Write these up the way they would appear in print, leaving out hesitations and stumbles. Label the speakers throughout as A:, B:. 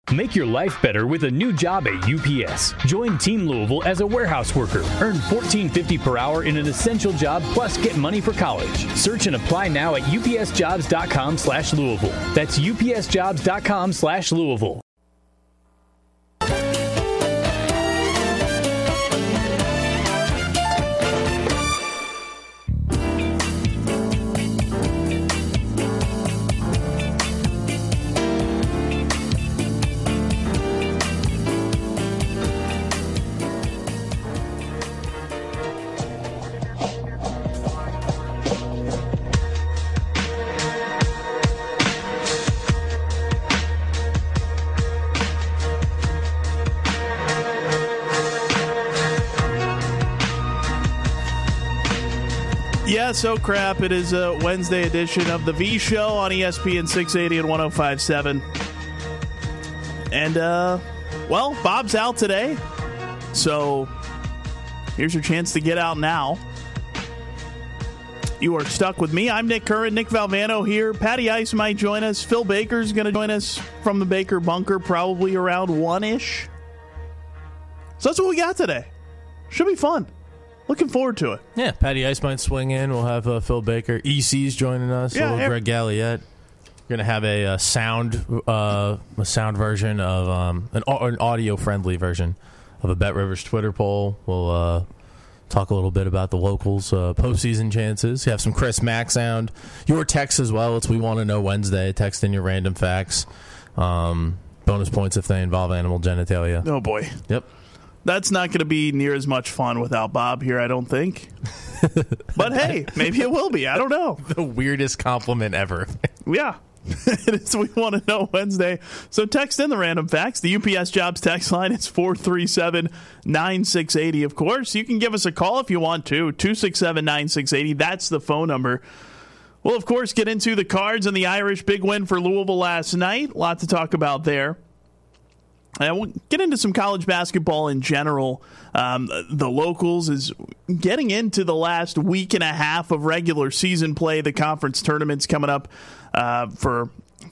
A: Make your life better with a new job at UPS. Join Team Louisville as a warehouse worker. Earn $14.50 per hour in an essential job, plus get money for college. Search and apply now at upsjobs.com/Louisville. That's upsjobs.com/Louisville.
B: So crap. It is a Wednesday edition of the V Show on ESPN 680 and 105.7. And, well, Bob's out today. So here's your chance to get out now. You are stuck with me. I'm Nick Curran, Nick Valvano here. Patty Ice might join us. Phil Baker's going to join us from the Baker bunker probably around 1-ish. So that's what we got today. Should be fun. Looking forward to it.
C: Yeah, Patty Ice might swing in. We'll have Phil Baker. EC's joining us. Yeah, Greg Galliette. We're going to have a sound version of an audio-friendly version of a Bet Rivers Twitter poll. We'll talk a little bit about the locals' postseason chances. You have some Chris Mack sound. Your text as well. It's We Want to Know Wednesday. Text in your random facts. Bonus points if they involve animal genitalia.
B: Oh, boy.
C: Yep.
B: That's not going to be near as much fun without Bob here, I don't think. But hey, maybe it will be. I don't know.
C: The weirdest compliment ever.
B: Yeah. It's We Want to Know Wednesday. So text in the random facts. The UPS Jobs text line is 437-9680. Of course, you can give us a call if you want to. 267-9680. That's the phone number. We'll, of course, get into the Cards and the Irish. Big win for Louisville last night. A lot to talk about there. And we'll get into some college basketball in general. The locals is getting into the last week and a half of regular season play. The conference tournaments coming up for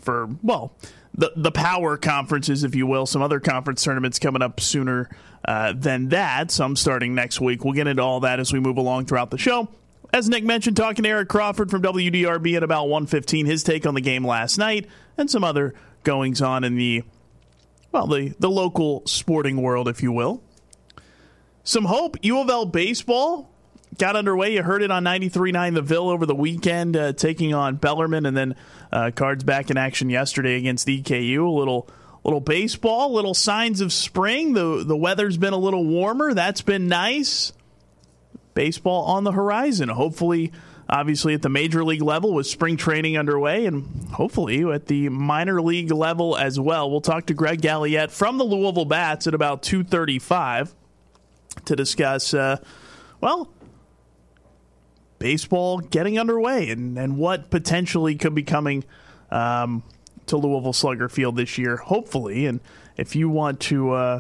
B: the power conferences, if you will. Some other conference tournaments coming up sooner than that. Some starting next week. We'll get into all that as we move along throughout the show. As Nick mentioned, talking to Eric Crawford from WDRB at about 1:15. His take on the game last night and some other goings on in the local sporting world, if you will. Some hope. U of L baseball got underway. You heard it on 93.9 The Ville over the weekend, taking on Bellarmine, and then Cards back in action yesterday against EKU. A little baseball, little signs of spring. The weather's been a little warmer. That's been nice. Baseball on the horizon. Hopefully, obviously at the major league level with spring training underway, and hopefully at the minor league level as well. We'll talk to Greg Galliette from the Louisville Bats at about 2:35 to discuss, baseball getting underway and what potentially could be coming to Louisville Slugger Field this year, hopefully. And if you want to,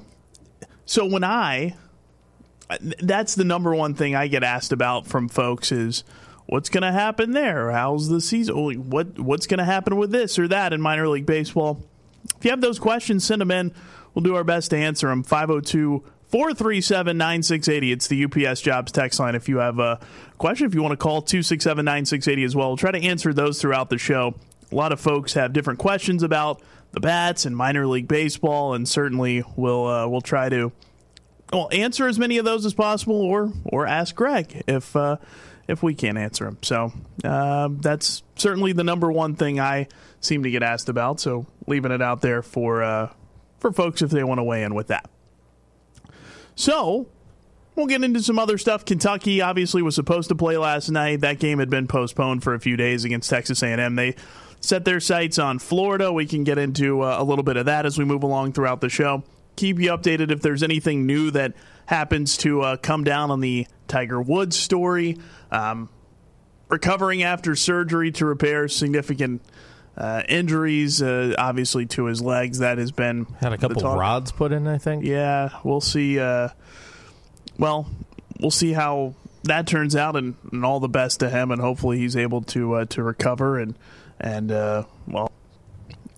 B: that's the number one thing I get asked about from folks is what's going to happen there? How's the season? What's going to happen with this or that in minor league baseball? If you have those questions, send them in. We'll do our best to answer them. 502-437-9680. It's the UPS Jobs text line if you have a question. If you want to call 267-9680 as well. We'll try to answer those throughout the show. A lot of folks have different questions about the bats and minor league baseball, and certainly we'll try to answer as many of those as possible, or ask Greg if we can't answer them. So that's certainly the number one thing I seem to get asked about. So leaving it out there for folks if they want to weigh in with that. So we'll get into some other stuff. Kentucky obviously was supposed to play last night. That game had been postponed for a few days against Texas A&M. They set their sights on Florida. We can get into a little bit of that as we move along throughout the show. Keep you updated if there's anything new that happens to come down on the Tiger Woods story. Recovering after surgery to repair significant injuries, obviously to his legs. That has been
C: had a couple rods put in, I think.
B: Yeah, we'll see. We'll see how that turns out, and all the best to him. And hopefully he's able to recover and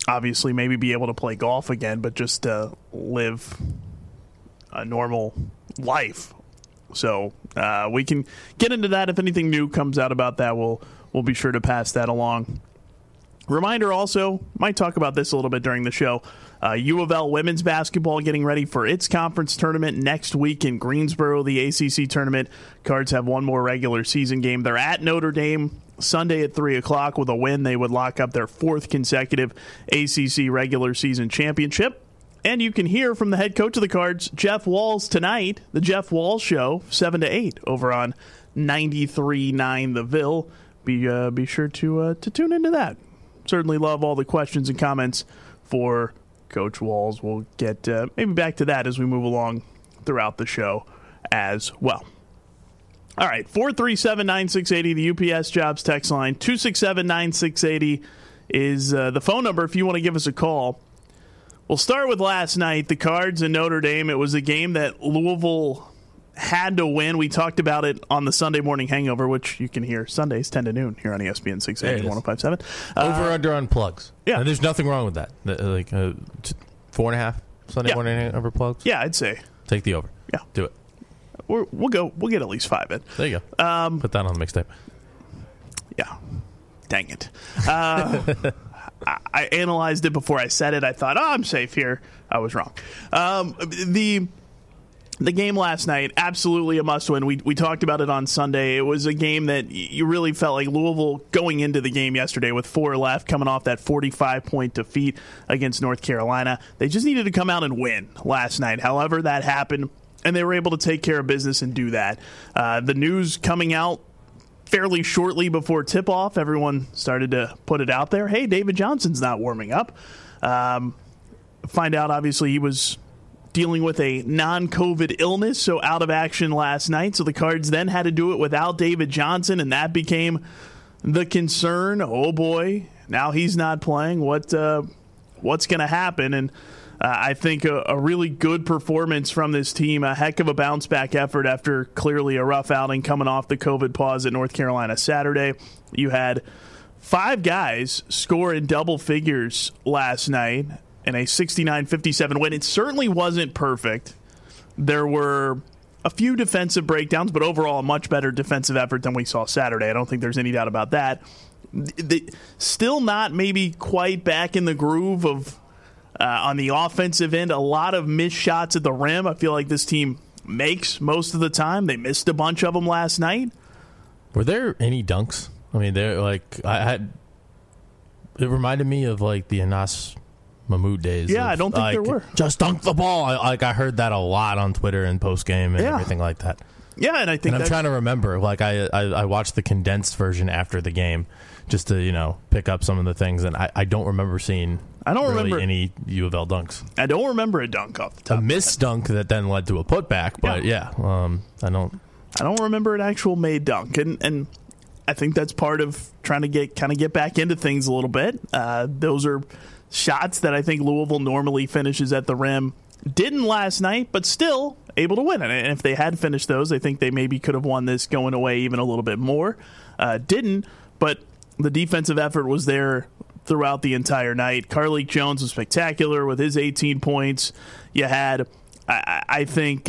B: obviously maybe be able to play golf again, but just live a normal life. So we can get into that. If anything new comes out about that, we'll be sure to pass that along. Reminder also, might talk about this a little bit during the show. U of L women's basketball getting ready for its conference tournament next week in Greensboro, the ACC tournament. Cards have one more regular season game. They're at Notre Dame Sunday at 3 o'clock. With a win, they would lock up their 4th consecutive ACC regular season championship. And you can hear from the head coach of the Cards, Jeff Walz, tonight. The Jeff Walz Show, 7 to 8, over on 93.9 The Ville. Be sure to tune into that. Certainly love all the questions and comments for Coach Walz. We'll get maybe back to that as we move along throughout the show as well. All right, 437-9680, the UPS Jobs text line. 267-9680 is the phone number if you want to give us a call. We'll start with last night, the Cards and Notre Dame. It was a game that Louisville had to win. We talked about it on the Sunday Morning Hangover, which you can hear Sundays 10 to noon here on ESPN 680 105.7.
C: Over-under on plugs.
B: Yeah.
C: And there's nothing wrong with that. Like 4.5 Sunday Morning Hangover plugs?
B: Yeah, I'd say.
C: Take the over.
B: Yeah.
C: Do it.
B: We'll get at least 5 in.
C: There you go. Put that on the mixtape.
B: Yeah. Dang it. I analyzed it before I said it. I thought, I'm safe here. I was wrong. The game last night, absolutely a must-win. We talked about it on Sunday. It was a game that you really felt like Louisville going into the game yesterday with 4 left, coming off that 45-point defeat against North Carolina. They just needed to come out and win last night. However, that happened, and they were able to take care of business and do that. The news coming out fairly shortly before tip-off, everyone started to put it out there. Hey, David Johnson's not warming up. Find out, obviously, he was dealing with a non-COVID illness, so out of action last night. So the Cards then had to do it without David Johnson, and that became the concern. Oh, boy, now he's not playing. What's going to happen? And I think a really good performance from this team, a heck of a bounce-back effort after clearly a rough outing coming off the COVID pause at North Carolina Saturday. You had 5 guys score in double figures last night in a 69-57 win. It certainly wasn't perfect. There were a few defensive breakdowns, but overall a much better defensive effort than we saw Saturday. I don't think there's any doubt about that. Still not maybe quite back in the groove of on the offensive end. A lot of missed shots at the rim. I feel like this team makes most of the time. They missed a bunch of them last night.
C: Were there any dunks? I mean, they're like it reminded me of like the Anas Mahmoud days.
B: Yeah, I don't think there were.
C: Just dunk the ball. I heard that a lot on Twitter and post game and everything like that.
B: Yeah, and I think
C: I'm trying to remember. Like I watched the condensed version after the game just to pick up some of the things, and I don't remember seeing. I don't remember any U of L dunks.
B: I don't remember a dunk off the top.
C: A missed dunk that then led to a putback, but I don't
B: remember an actual made dunk, and I think that's part of trying to get back into things a little bit. Those are shots that I think Louisville normally finishes at the rim. Didn't last night, but still able to win it. And if they had finished those, I think they maybe could have won this going away even a little bit more. Didn't, but the defensive effort was there throughout the entire night. Carlik Jones was spectacular with his 18 points. You had, I think,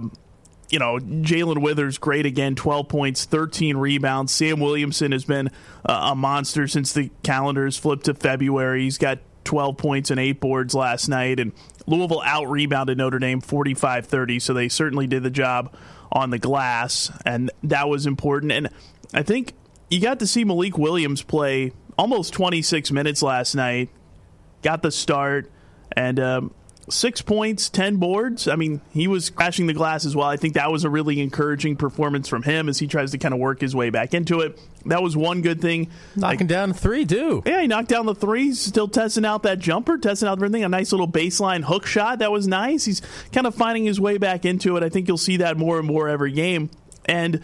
B: Jalen Withers, great again, 12 points, 13 rebounds. Sam Williamson has been a monster since the calendars flipped to February. He's got 12 points and 8 boards last night, and Louisville out-rebounded Notre Dame 45-30, so they certainly did the job on the glass, and that was important. And I think you got to see Malik Williams play almost 26 minutes last night, got the start, and 6 points, 10 boards. I mean, he was crashing the glass as well. I think that was a really encouraging performance from him as he tries to kind of work his way back into it. That was one good thing.
C: Knocking down 3, too.
B: Yeah, he knocked down the 3. Still testing out that jumper, testing out everything. A nice little baseline hook shot. That was nice. He's kind of finding his way back into it. I think you'll see that more and more every game. And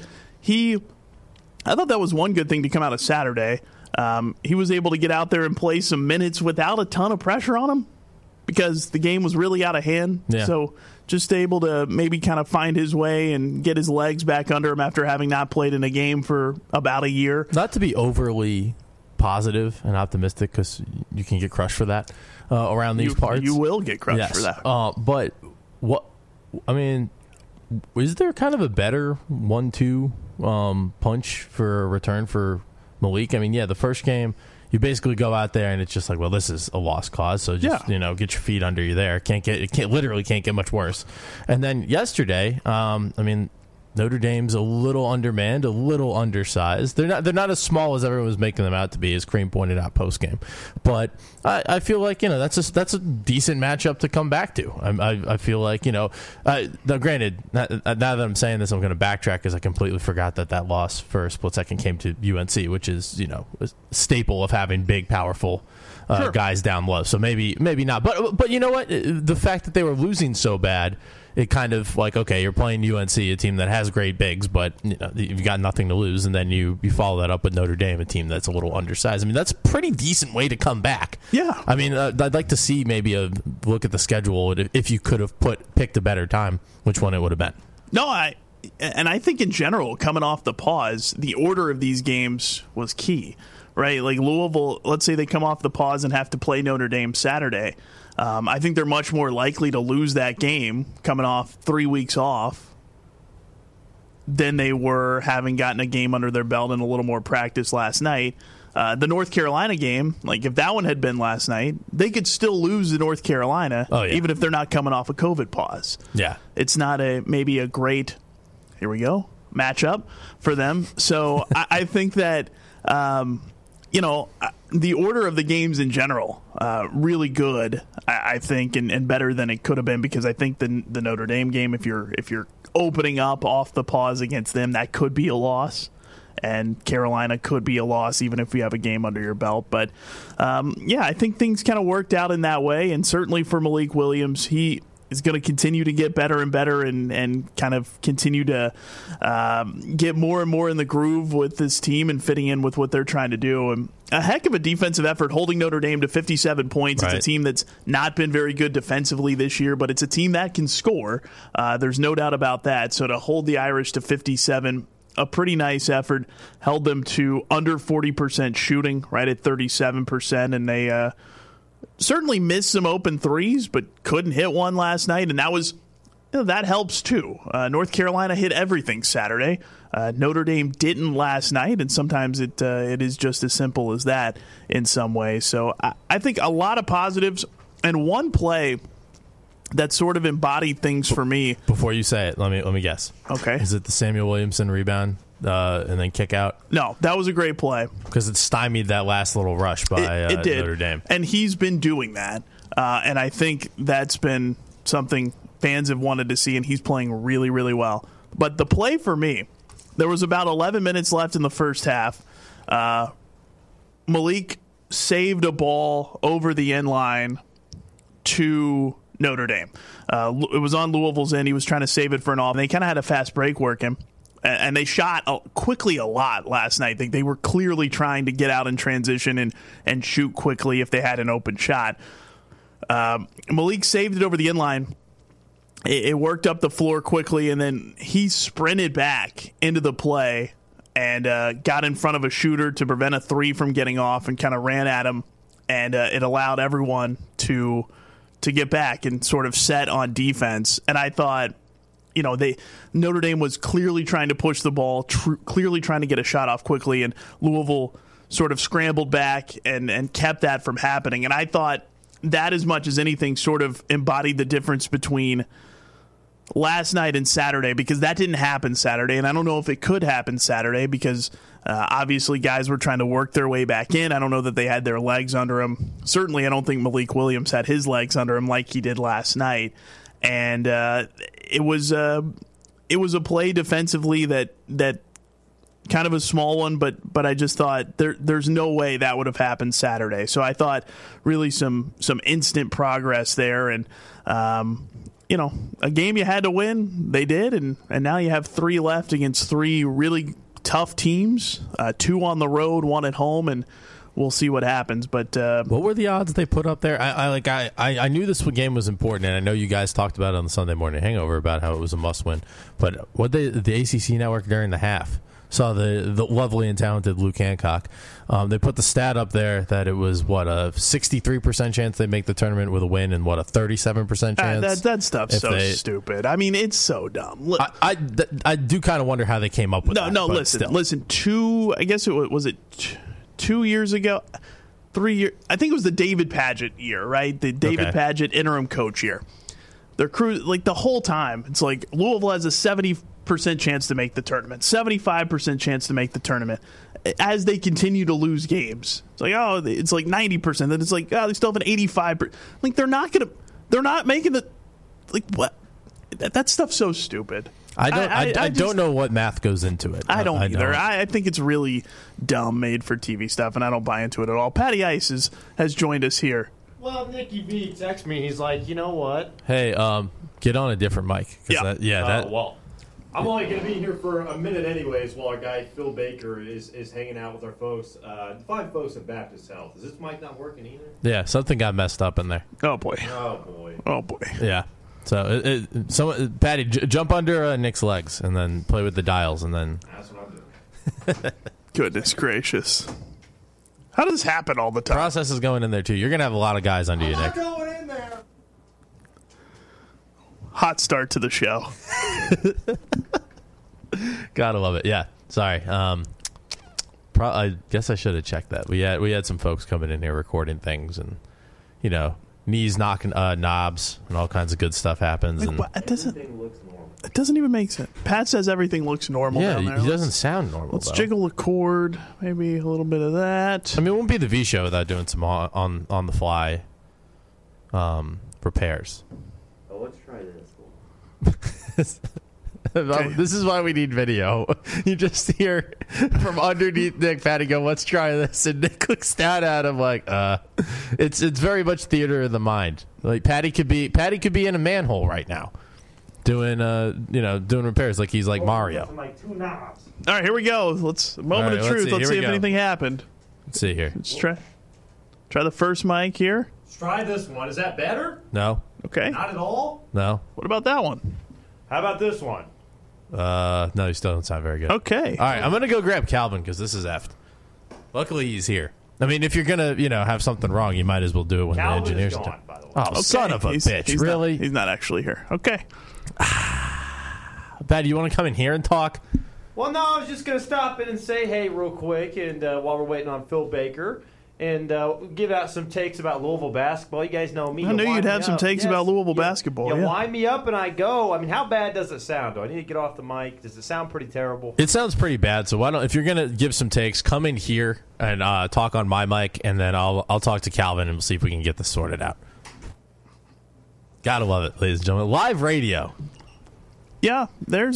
B: I thought that was one good thing to come out of Saturday. He was able to get out there and play some minutes without a ton of pressure on him, because the game was really out of hand.
C: Yeah.
B: So just able to maybe kind of find his way and get his legs back under him after having not played in a game for about a year.
C: Not to be overly positive and optimistic because you can get crushed for that around these parts.
B: You will get crushed for that.
C: But is there kind of a better 1-2 punch for a return for Malik? I mean, the first game, you basically go out there and it's just like, well, this is a lost cause. So just, get your feet under you there. Literally can't get much worse. And then yesterday, Notre Dame's a little undermanned, a little undersized. They're not as small as everyone was making them out to be, as Cream pointed out post game. But I feel like that's a decent matchup to come back to. I feel like now granted, now that I'm saying this, I'm going to backtrack because I completely forgot that loss for a split second came to UNC, which is a staple of having big, powerful guys down low. So maybe not. But you know what? The fact that they were losing so bad, it kind of like, okay, you're playing UNC, a team that has great bigs, but you've got nothing to lose, and then you follow that up with Notre Dame, a team that's a little undersized. I mean, that's a pretty decent way to come back.
B: Yeah.
C: I mean, I'd like to see maybe a look at the schedule if you could have picked a better time, which one it would have been.
B: No, I think in general, coming off the pause, the order of these games was key, right? Like Louisville, let's say they come off the pause and have to play Notre Dame Saturday. I think they're much more likely to lose that game coming off 3 weeks off than they were having gotten a game under their belt and a little more practice last night. The North Carolina game, like if that one had been last night, they could still lose to North Carolina, even if they're not coming off a COVID pause.
C: Yeah.
B: It's not maybe a great, here we go, matchup for them. So I think that, the order of the games in general, really good, I think, and better than it could have been, because I think the Notre Dame game, if you're opening up off the pause against them, that could be a loss, and Carolina could be a loss even if you have a game under your belt. But I think things kind of worked out in that way, and certainly for Malik Williams, he is going to continue to get better and better and kind of continue to get more and more in the groove with this team and fitting in with what they're trying to do. And a heck of a defensive effort holding Notre Dame to 57 points. Right. It's a team that's not been very good defensively this year, but it's a team that can score. There's no doubt about that. So to hold the Irish to 57, a pretty nice effort. Held them to under 40% shooting, right at 37%, and they certainly missed some open threes, but couldn't hit one last night, and that helps too. North Carolina hit everything Saturday. Notre Dame didn't last night, and sometimes it is just as simple as that in some ways. So I think a lot of positives, and one play that sort of embodied things for me.
C: Before you say it, let me guess.
B: Okay.
C: Is it the Samuel Williamson rebound and then kick out?
B: No, that was a great play.
C: Because it stymied that last little rush by
B: it did.
C: Notre Dame.
B: And he's been doing that. And I think that's been something fans have wanted to see, and he's playing really, really well. But the play for me, there was about 11 minutes left in the first half. Malik saved a ball over the end line to Notre Dame. It was on Louisville's end. He was trying to save it for an off. And they kind of had a fast break working. And they shot quickly a lot last night. They were clearly trying to get out in transition and shoot quickly if they had an open shot. Malik saved it over the end line. It worked up the floor quickly, and then he sprinted back into the play and got in front of a shooter to prevent a three from getting off, and kind of ran at him. And it allowed everyone to get back and sort of set on defense. And I thought, Notre Dame was clearly trying to push the ball, clearly trying to get a shot off quickly, and Louisville sort of scrambled back and kept that from happening. And I thought that, as much as anything, sort of embodied the difference between last night and Saturday, because that didn't happen Saturday, and I don't know if it could happen Saturday because obviously guys were trying to work their way back in. I don't know that they had their legs under them. Certainly I don't think Malik Williams had his legs under him like he did last night. And it was a play defensively that kind of a small one, but I just thought there's no way that would have happened Saturday. So I thought really some instant progress there, and a game you had to win, they did, and now you have 3 left against 3 really tough teams, 2 on the road, 1 at home, and we'll see what happens. But
C: what were the odds they put up there? I knew this game was important, and I know you guys talked about it on the Sunday Morning Hangover about how it was a must-win. But what the ACC network during the half Saw the lovely and talented Luke Hancock. They put the stat up there that it was, a 63% chance they make the tournament with a win and, a 37% chance?
B: That stuff's so stupid. I mean, it's so dumb.
C: I do kind of wonder how they came up with that.
B: No, listen. I guess it was 2 years ago? 3 years? I think it was the David Padgett year, right? The David Padgett interim coach year. Their crew, the whole time, it's like Louisville has a 70% chance to make the tournament, 75% chance to make the tournament. As they continue to lose games, it's like, it's like 90%. Then it's like, they still have an 85%. They're not making the, what? That stuff's so stupid.
C: I don't know what math goes into it.
B: I don't either. I think it's really dumb, made for TV stuff, and I don't buy into it at all. Patty Ice has joined us here.
D: Well, Nicky B texted me. He's like, you know what?
C: Hey, get on a different mic.
D: Well, I'm only going to be here for a minute anyways while our guy Phil Baker is hanging out with our folks. Fine folks at Baptist Health. Is this mic not working either?
C: Yeah, something got messed up in there.
B: Oh, boy.
C: Yeah. So, Patty, jump under Nick's legs and then play with the dials and then...
D: That's what I'm doing.
B: Goodness gracious. How does this happen all the time?
C: Process is going in there, too. You're going to have a lot of guys under you, Nick.
D: I'm not going in there.
B: Hot start to the show.
C: Gotta love it. Yeah. Sorry. I guess I should have checked that. We had some folks coming in here recording things and, knees knocking knobs and all kinds of good stuff happens.
D: Everything looks normal.
B: It doesn't even make sense. Pat says everything looks normal down there.
C: He doesn't sound normal,
B: Let's jiggle a cord. Maybe a little bit of that.
C: I mean, it won't be the V show without doing some on the fly repairs.
D: Oh, let's try this one.
C: This is why we need video. You just hear from underneath Nick, Patty go, let's try this. And Nick looks down at him like, it's very much theater of the mind. Like Patty could be in a manhole right now doing repairs like he's like Mario.
D: Like 2 knobs.
B: All right, here we go. Moment of truth. Let's see if anything happened.
C: Let's see here.
B: Let's try the first mic here.
D: Let's try this one. Is that better?
C: No.
B: Okay.
D: Not at all?
C: No.
B: What about that one?
D: How about this one?
C: No, you still don't sound very good.
B: Okay.
C: All right, I'm going to go grab Calvin because this is effed. Luckily, he's here. I mean, if you're going to, have something wrong, you might as well do it when
D: Calvin
C: the engineers
D: is gone, by the way.
C: Oh, son of a bitch. Really?
B: He's not actually here. Okay.
C: Pat, you want to come in here and talk?
D: Well, no, I was just going to stop in and say hey real quick and while we're waiting on Phil Baker. And give out some takes about Louisville basketball. You guys know me.
B: I knew you'd have some takes about Louisville basketball.
D: You wind me up and I go. I mean, how bad does it sound? Do I need to get off the mic? Does it sound pretty terrible?
C: It sounds pretty bad. So why don't, if you're going to give some takes, come in here and talk on my mic, and then I'll talk to Calvin and we'll see if we can get this sorted out. Gotta love it, ladies and gentlemen. Live radio.
B: Yeah, there's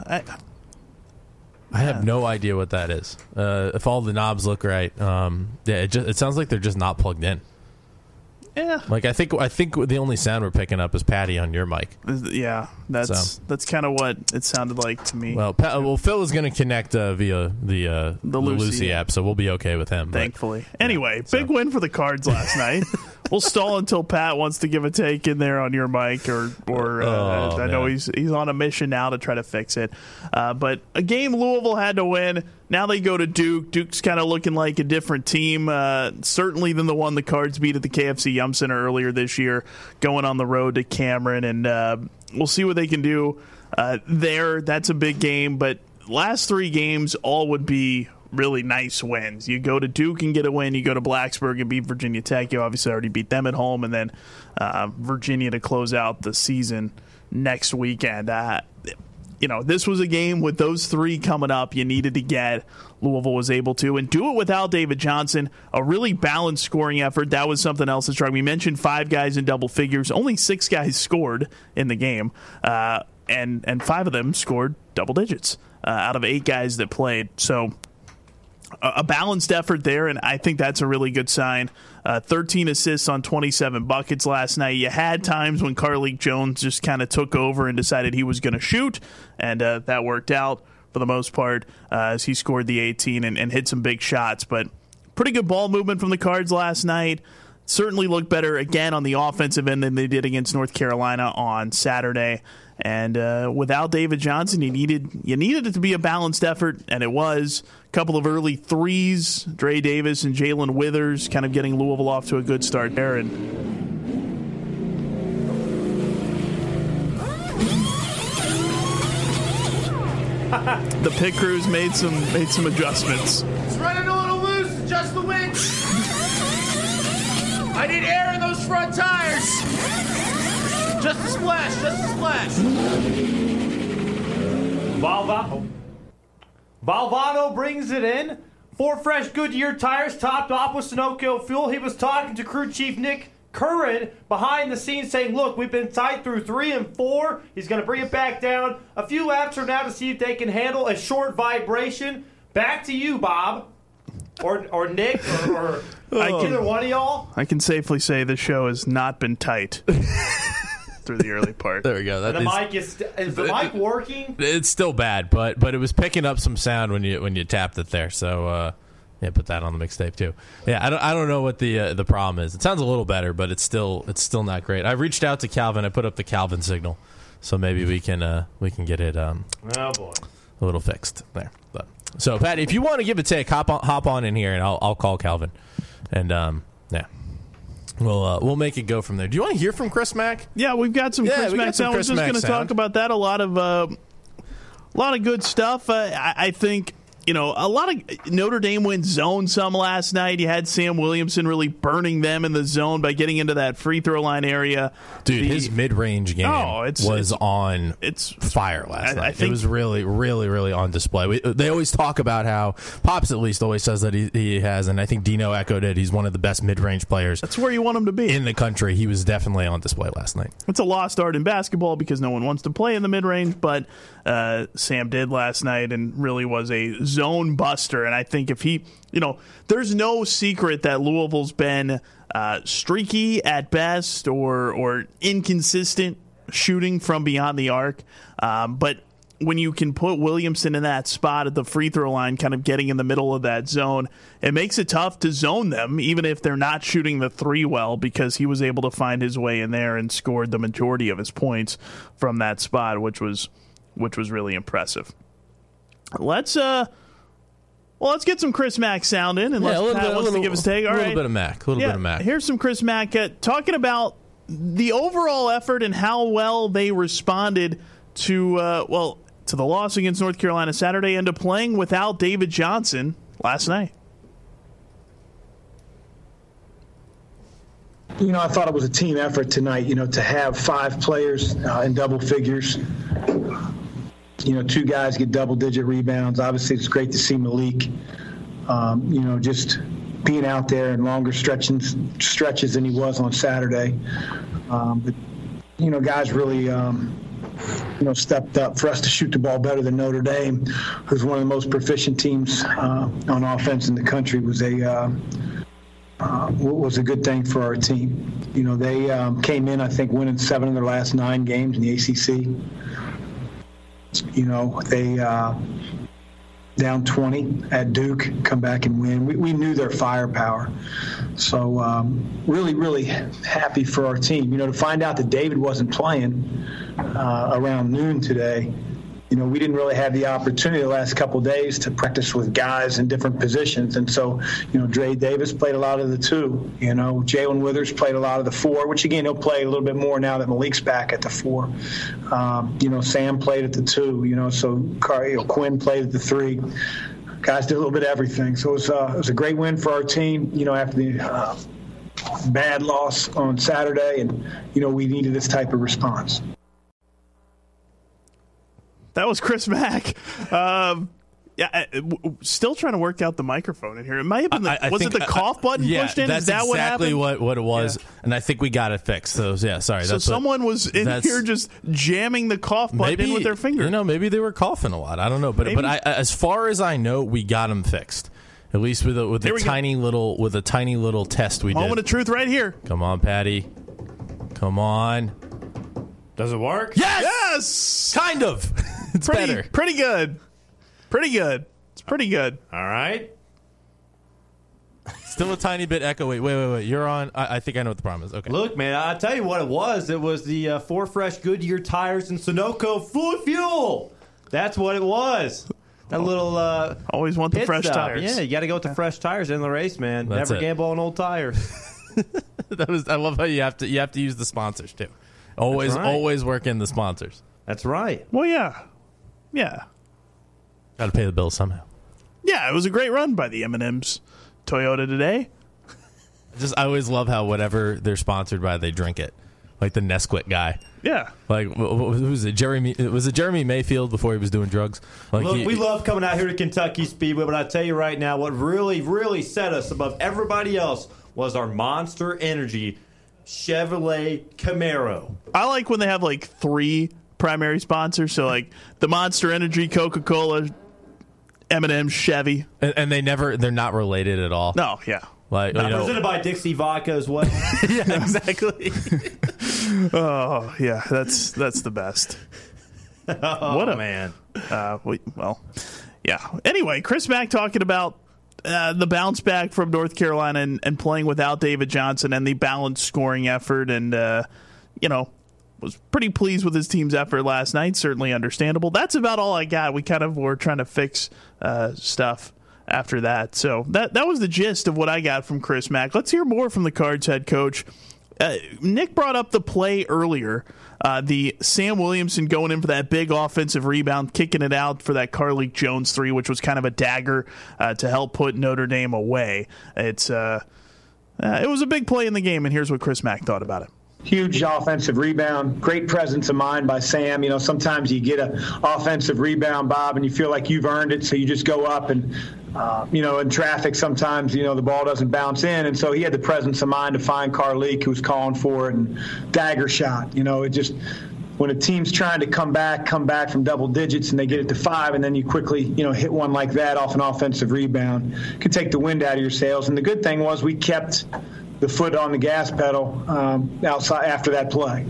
C: I have no idea what that is. If all the knobs look right, it sounds like they're just not plugged in.
B: Yeah,
C: like I think the only sound we're picking up is Patty on your mic.
B: Yeah, that's kind of what it sounded like to me.
C: Well, Phil is going to connect via the Lucy app, so we'll be okay with him.
B: Thankfully. Anyway, big win for the Cards last night. We'll stall until Pat wants to give a take in there on your mic, or I know he's on a mission now to try to fix it. But a game Louisville had to win. Now they go to Duke. Duke's kind of looking like a different team, certainly than the one the Cards beat at the KFC Yum Center earlier this year, going on the road to Cameron. And we'll see what they can do there. That's a big game. But last 3 games all would be really nice wins. You go to Duke and get a win. You go to Blacksburg and beat Virginia Tech. You obviously already beat them at home. And then Virginia to close out the season next weekend. This was a game with those 3 coming up you needed to get. Louisville was able to, and do it without David Johnson. A really balanced scoring effort. That was something else that struck me. We mentioned 5 guys in double figures. Only 6 guys scored in the game, and 5 of them scored double digits out of 8 guys that played. So a balanced effort there, and I think that's a really good sign. 13 assists on 27 buckets last night. You had times when Carlik Jones just kind of took over and decided he was going to shoot, and that worked out for the most part as he scored the 18 and hit some big shots. But pretty good ball movement from the Cards last night. certainly looked better again on the offensive end than they did against North Carolina on Saturday. And without David Johnson, you needed it to be a balanced effort, and it was. A couple of early threes, Dre Davis and Jalen Withers kind of getting Louisville off to a good start there. And the pit crews made some adjustments.
E: It's running a little loose. Adjust the winch. I need air in those front tires. Just a splash.
D: Valvano brings it in. 4 fresh Goodyear tires topped off with Sunoco fuel. He was talking to crew chief Nick Curran behind the scenes saying, look, we've been tight through 3 and 4. He's going to bring it back down a few laps from now to see if they can handle a short vibration. Back to you, Bob. Or Nick, or either one of y'all.
B: I can safely say the show has not been tight through the early part.
C: There we go.
D: The mic is the mic working?
C: It's still bad, but it was picking up some sound when you tapped it there. So put that on the mixtape too. Yeah, I don't know what the problem is. It sounds a little better, but it's still not great. I reached out to Calvin. I put up the Calvin signal, so maybe we can get it oh boy, a little fixed there. But so Patty, if you want to give a take, hop on in here and I'll call Calvin, and we'll make it go from there. Do you want to hear from Chris Mack?
B: Yeah, we've got some Chris Mack sound. We're just going to talk about that. A lot of good stuff. I think, a lot of Notre Dame went zone some last night. You had Sam Williamson really burning them in the zone by getting into that free throw line area.
C: Dude, his mid-range game was on fire last night. It was really, really, really on display. They always talk about how Pops at least always says that he has, and I think Dino echoed it. He's one of the best mid-range players.
B: That's where you want him to be
C: in the country. He was definitely on display last night.
B: It's a lost art in basketball because no one wants to play in the mid-range, but Sam did last night and really was a zone buster. And I think if he, there's no secret that Louisville's been streaky at best or inconsistent shooting from beyond the arc. But when you can put Williamson in that spot at the free throw line, kind of getting in the middle of that zone, it makes it tough to zone them, even if they're not shooting the three well, because he was able to find his way in there and scored the majority of his points from that spot, which was really impressive. Let's get some Chris Mack sound in, unless Pat wants to give us a take.
C: A little bit of Mack.
B: Here's some Chris Mack talking about the overall effort and how well they responded to the loss against North Carolina Saturday and to playing without David Johnson last night.
F: I thought it was a team effort tonight, to have 5 players in double figures. 2 guys get double-digit rebounds. Obviously, it's great to see Malik, just being out there in longer stretches than he was on Saturday. But guys really, stepped up for us to shoot the ball better than Notre Dame, who's one of the most proficient teams on offense in the country. Was a good thing for our team. They came in, I think, winning 7 of their last 9 games in the ACC. They down 20 at Duke, come back and win. We knew their firepower. So really, really happy for our team. To find out that David wasn't playing around noon today, we didn't really have the opportunity the last couple of days to practice with guys in different positions. And so, Dre Davis played a lot of the 2. Jalen Withers played a lot of the 4, which, again, he'll play a little bit more now that Malik's back at the 4. Sam played at the 2, so Quinn played at the 3. Guys did a little bit of everything. So it was a great win for our team, after the bad loss on Saturday. And, we needed this type of response.
B: That was Chris Mack. Still trying to work out the microphone in here. It might have been was it the cough button pushed in?
C: That's
B: Is that
C: exactly
B: what happened?
C: what it was, and I think we got it fixed. So sorry.
B: So someone was in here just jamming the cough button in with their finger.
C: Maybe they were coughing a lot. I don't know, but as far as I know, we got them fixed. At least with a tiny little test we did.
B: Moment of truth right here.
C: Come on, Patty. Come on.
D: Does it work?
C: Yes. Kind of. It's better.
B: Pretty good. It's pretty good.
D: All right.
C: Still a tiny bit echo. Wait. You're on. I think I know what the problem is. Okay.
D: Look, man, I'll tell you what it was. It was the 4 fresh Goodyear tires and Sunoco fluid fuel. That's what it was. That little
B: always want the fresh
D: stop.
B: tires.
D: Yeah, you got to go with the fresh tires in the race, man.
C: That's
D: Never
C: it.
D: gamble on old tires.
C: I love how you have to use the sponsors too. Always work in the sponsors.
D: That's right.
B: Well, yeah.
C: Got to pay the bills somehow.
B: Yeah, it was a great run by the M&M's Toyota today.
C: I always love how whatever they're sponsored by, they drink it. Like the Nesquik guy.
B: Yeah.
C: Like, who's it? Was it Jeremy Mayfield before he was doing drugs? Like,
D: Look, we love coming out here to Kentucky Speedway, but I tell you right now, what really, really set us above everybody else was our Monster Energy Chevrolet Camaro.
B: I like when they have like 3 primary sponsors. So like the Monster Energy, Coca-Cola, M&M, Chevy.
C: and they're not related at all.
B: No, yeah.
C: Like,
D: Presented by Dixie Vodka as well.
C: Yeah, exactly.
B: Oh, yeah, that's the best.
D: What a man.
B: Yeah. Anyway, Chris Mack talking about the bounce back from North Carolina and playing without David Johnson and the balanced scoring effort and, was pretty pleased with his team's effort last night. Certainly understandable. That's about all I got. We kind of were trying to fix stuff after that. So that was the gist of what I got from Chris Mack. Let's hear more from the Cards head coach. Nick brought up the play earlier, the Sam Williamson going in for that big offensive rebound, kicking it out for that Carlik Jones 3, which was kind of a dagger to help put Notre Dame away. It was a big play in the game, and here's what Chris Mack thought about it.
F: Huge offensive rebound, great presence of mind by Sam. Sometimes you get an offensive rebound, Bob, and you feel like you've earned it, so you just go up and, in traffic sometimes, the ball doesn't bounce in. And so he had the presence of mind to find Carlik, who was calling for it, and dagger shot. It just, when a team's trying to come back from double digits and they get it to 5, and then you quickly, hit one like that off an offensive rebound, could take the wind out of your sails. And the good thing was we kept the foot on the gas pedal outside after that play.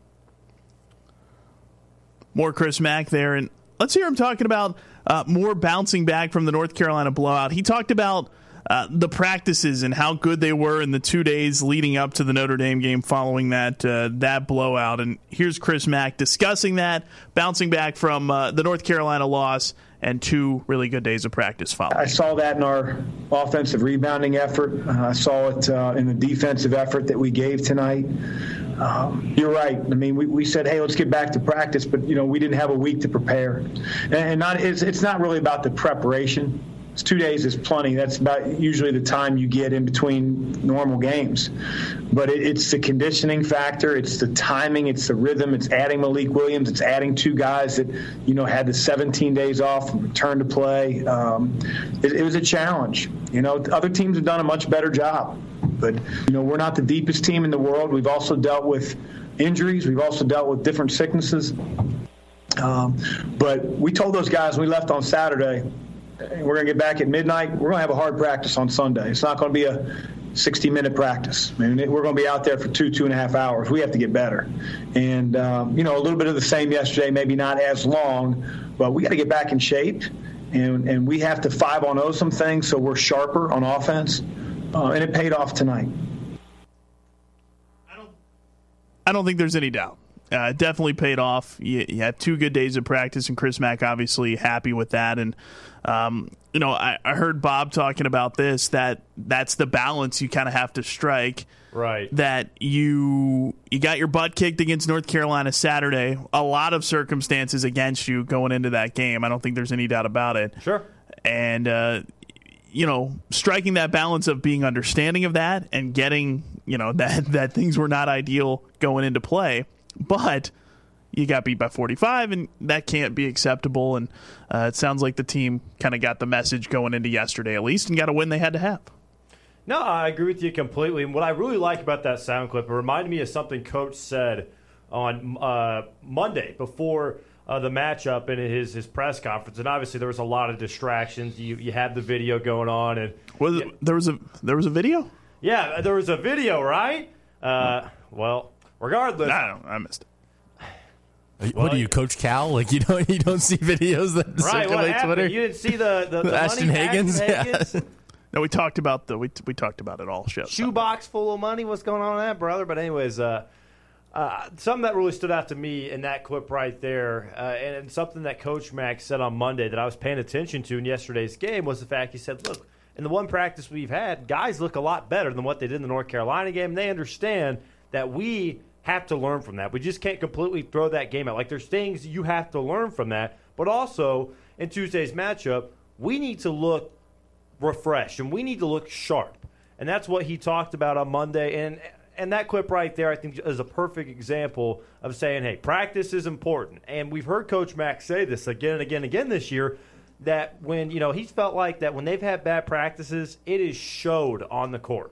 B: More Chris Mack there, and let's hear him talking about more bouncing back from the North Carolina blowout. He talked about the practices and how good they were in the 2 days leading up to the Notre Dame game following that blowout. And here's Chris Mack discussing that, bouncing back from the North Carolina loss and 2 really good days of practice following.
F: I saw that in our offensive rebounding effort. I saw it in the defensive effort that we gave tonight. You're right. I mean, we said, hey, let's get back to practice, but, we didn't have a week to prepare. And it's not really about the preparation. 2 days is plenty. That's about usually the time you get in between normal games. But it's the conditioning factor. It's the timing. It's the rhythm. It's adding Malik Williams. It's adding 2 guys that, had the 17 days off and return to play. It was a challenge. Other teams have done a much better job. But, we're not the deepest team in the world. We've also dealt with injuries. We've also dealt with different sicknesses. But we told those guys when we left on Saturday, we're going to get back at midnight. We're going to have a hard practice on Sunday. It's not going to be a 60-minute practice. I mean, we're going to be out there for 2.5 hours. We have to get better. And, a little bit of the same yesterday, maybe not as long, but we got to get back in shape. And we have to 5-on-0 some things so we're sharper on offense. And it paid off tonight.
B: I don't think there's any doubt. It definitely paid off. You had 2 good days of practice, and Chris Mack obviously happy with that. And, I heard Bob talking about this, that's the balance you kind of have to strike.
D: Right.
B: That you got your butt kicked against North Carolina Saturday. A lot of circumstances against you going into that game. I don't think there's any doubt about it.
D: Sure.
B: And, striking that balance of being understanding of that and getting, that things were not ideal going into play. But you got beat by 45, and that can't be acceptable. And it sounds like the team kind of got the message going into yesterday at least and got a win they had to have.
D: No, I agree with you completely. And what I really like about that sound clip, it reminded me of something Coach said on Monday before the matchup in his press conference. And obviously there was a lot of distractions. You had the video going on. And
B: there was a video?
D: Yeah, there was a video, right? Well, regardless.
B: I missed it.
C: What are you, Coach Cal? Like you don't see videos that circulate Twitter?
D: You didn't see the
C: Ashton Higgins?
D: Ashton Higgins?
B: No, we talked about we talked about it all.
D: Shoebox full of money. What's going on with that, brother? But anyways, something that really stood out to me in that clip right there, and something that Coach Mack said on Monday that I was paying attention to in yesterday's game was the fact he said, look, in the one practice we've had, guys look a lot better than what they did in the North Carolina game. They understand that we have to learn from that. We just can't completely throw that game out. Like, there's things you have to learn from that. But also, in Tuesday's matchup, we need to look refreshed, and we need to look sharp. And that's what he talked about on Monday. And that clip right there, I think, is a perfect example of saying, hey, practice is important. And we've heard Coach Mack say this again and again and again this year, that when, he's felt like that when they've had bad practices, it is showed on the court.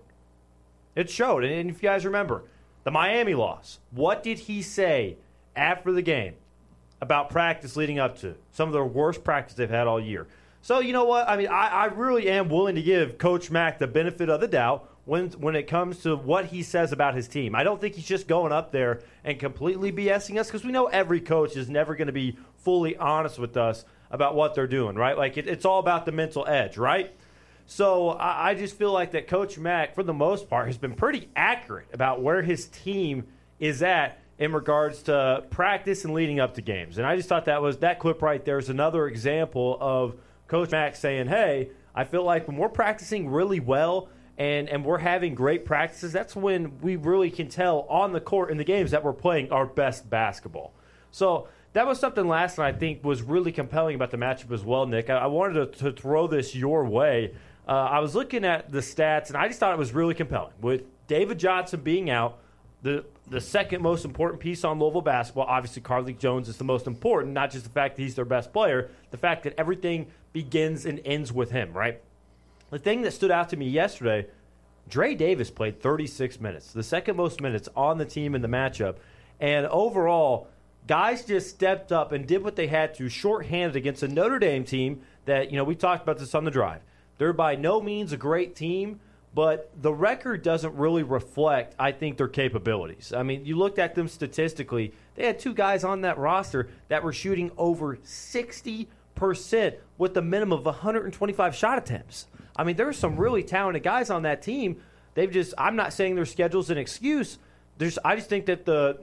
D: It showed. And if you guys remember, the Miami loss, what did he say after the game about practice leading up to some of the worst practice they've had all year? So, you know what? I mean, I really am willing to give Coach Mack the benefit of the doubt when it comes to what he says about his team. I don't think he's just going up there and completely BSing us, because we know every coach is never going to be fully honest with us about what they're doing, right? Like, it's all about the mental edge, right? So I just feel like that Coach Mack, for the most part, has been pretty accurate about where his team is at in regards to practice and leading up to games. And I just thought that clip right there is another example of Coach Mack saying, hey, I feel like when we're practicing really well and we're having great practices, that's when we really can tell on the court in the games that we're playing our best basketball. So that was something last night I think was really compelling about the matchup as well, Nick. I wanted to throw this your way. I was looking at the stats, and I just thought it was really compelling. With David Johnson being out, the second most important piece on Louisville basketball, obviously Carlik Jones is the most important, not just the fact that he's their best player, the fact that everything begins and ends with him, right? The thing that stood out to me yesterday, Dre Davis played 36 minutes, the second most minutes on the team in the matchup. And overall, guys just stepped up and did what they had to, shorthanded against a Notre Dame team that, we talked about this on the drive. They're by no means a great team, but the record doesn't really reflect, I think, their capabilities. I mean, you looked at them statistically. They had two guys on that roster that were shooting over 60% with a minimum of 125 shot attempts. I mean, there's some really talented guys on that team. I'm not saying their schedule's an excuse. I just think that the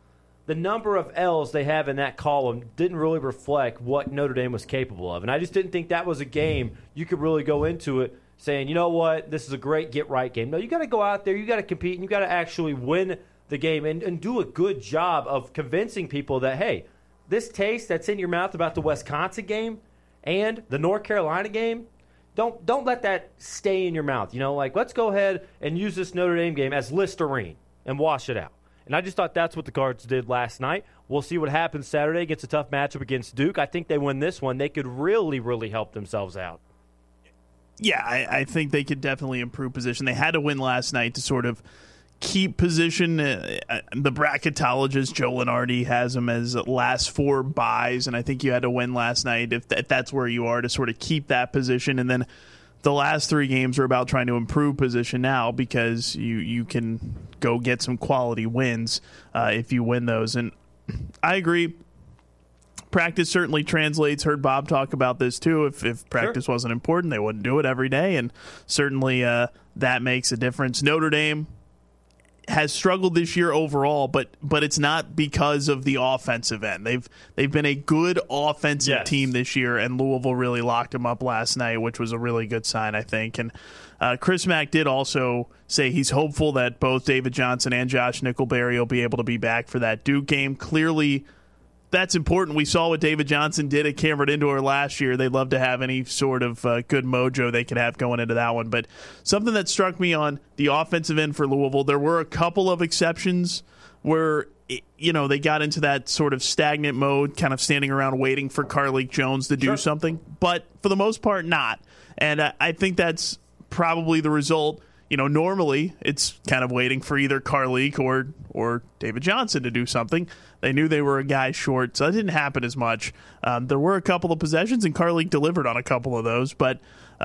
D: number of L's they have in that column didn't really reflect what Notre Dame was capable of. And I just didn't think that was a game you could really go into it saying, you know what, this is a great get-right game. No, you got to go out there, you got to compete, and you got to actually win the game and do a good job of convincing people that, hey, this taste that's in your mouth about the Wisconsin game and the North Carolina game, don't let that stay in your mouth. Let's go ahead and use this Notre Dame game as Listerine and wash it out. And I just thought that's what the Cards did last night. We'll see what happens Saturday against a tough matchup against Duke. I think they win this one. They could really, really help themselves out.
B: Yeah, I think they could definitely improve position. They had to win last night to sort of keep position. The bracketologist, Joe Lenardi, has them as last four buys, and I think you had to win last night if that's where you are to sort of keep that position. And then the last three games are about trying to improve position now because you can go get some quality wins if you win those. And I agree. Practice certainly translates. Heard Bob talk about this too. If practice wasn't important, they wouldn't do it every day, and certainly that makes a difference. Notre Dame has struggled this year overall, but it's not because of the offensive end. They've been a good offensive team this year, and Louisville really locked them up last night, which was a really good sign, I think. And Chris Mack did also say he's hopeful that both David Johnson and Josh Nickelberry will be able to be back for that Duke game. Clearly, that's important. We saw what David Johnson did at Cameron Indoor last year. They'd love to have any sort of good mojo they could have going into that one. But something that struck me on the offensive end for Louisville, there were a couple of exceptions where they got into that sort of stagnant mode, kind of standing around waiting for Carlik Jones to do something. But for the most part, not. And I think that's probably the result. Normally it's kind of waiting for either Carlik or David Johnson to do something. They knew they were a guy short, so that didn't happen as much. There were a couple of possessions, and Carlik delivered on a couple of those, but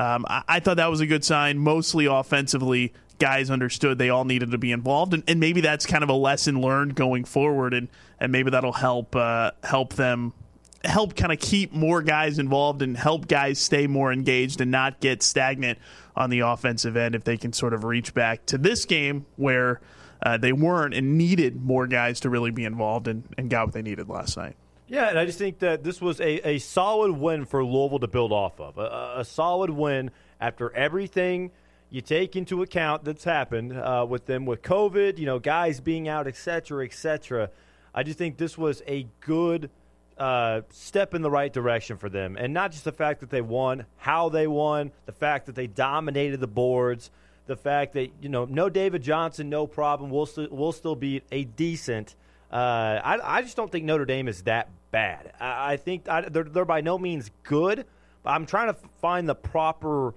B: I thought that was a good sign. Mostly offensively, guys understood they all needed to be involved, and maybe that's kind of a lesson learned going forward, and maybe that'll help them help kind of keep more guys involved and help guys stay more engaged and not get stagnant on the offensive end if they can sort of reach back to this game where they weren't and needed more guys to really be involved and got what they needed last night.
D: Yeah, and I just think that this was a solid win for Louisville to build off of. A solid win after everything you take into account that's happened with them, with COVID, guys being out, et cetera, et cetera. I just think this was a good step in the right direction for them. And not just the fact that they won, how they won, the fact that they dominated the boards, the fact that, no David Johnson, no problem. We'll still be a decent. I just don't think Notre Dame is that bad. I think they're by no means good. But I'm trying to find the proper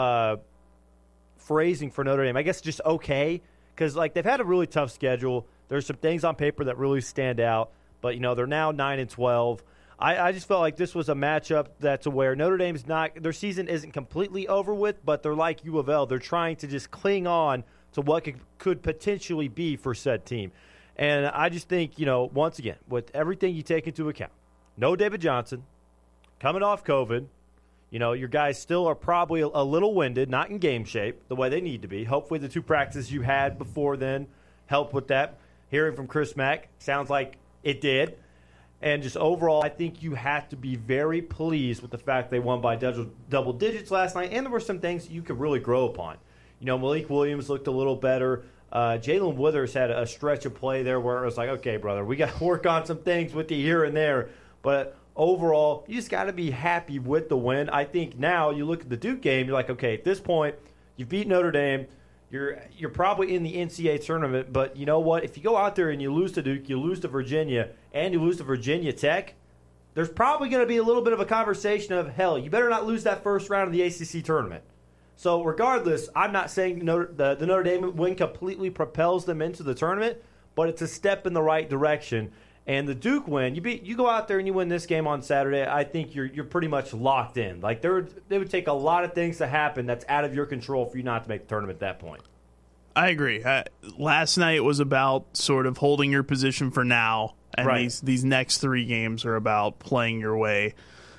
D: phrasing for Notre Dame. I guess just okay, because they've had a really tough schedule. There's some things on paper that really stand out, but they're now 9-12. I just felt like this was a matchup that's where Notre Dame's their season isn't completely over with, but they're like U of L. They're trying to just cling on to what could potentially be for said team. And I just think, once again, with everything you take into account, no David Johnson, coming off COVID, your guys still are probably a little winded, not in game shape, the way they need to be. Hopefully the 2 practices you had before then helped with that. Hearing from Chris Mack, sounds like it did. And just overall, I think you have to be very pleased with the fact they won by double digits last night, and there were some things that you could really grow upon. Malik Williams looked a little better. Jalen Withers had a stretch of play there where it was like, okay, brother, we got to work on some things with you here and there. But overall, you just got to be happy with the win. I think now you look at the Duke game, you're like, okay, at this point, you've beat Notre Dame. You're probably in the NCAA tournament, but you know what? If you go out there and you lose to Duke, you lose to Virginia, and you lose to Virginia Tech, there's probably going to be a little bit of a conversation of, hell, you better not lose that first round of the ACC tournament. So regardless, I'm not saying the Notre Dame win completely propels them into the tournament, but it's a step in the right direction. And the Duke win, you go out there and you win this game on Saturday, I think you're pretty much locked in. They would take a lot of things to happen that's out of your control for you not to make the tournament at that point.
B: I agree. Last night was about sort of holding your position for now, and
D: right.
B: these next 3 games are about playing your way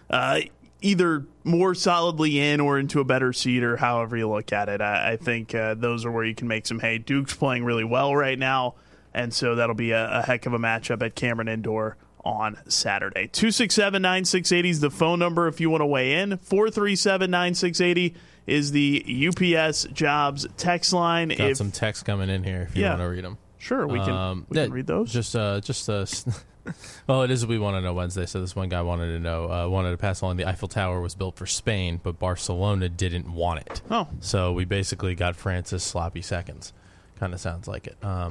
B: either more solidly in or into a better seed, or however you look at it. I think those are where you can make some hay. Duke's playing really well right now, and so that'll be a heck of a matchup at Cameron Indoor on Saturday. 267-9680 is the phone number if you want to weigh in. 437-9680 is the UPS Jobs text line.
C: Got some texts coming in here if you want to read them.
B: Sure, we can read those.
C: Well, it is We Want to Know Wednesday, so this one guy wanted to pass along the Eiffel Tower was built for Spain, but Barcelona didn't want it.
B: Oh.
C: So we basically got Francis sloppy seconds. Kind of sounds like it.
B: Well,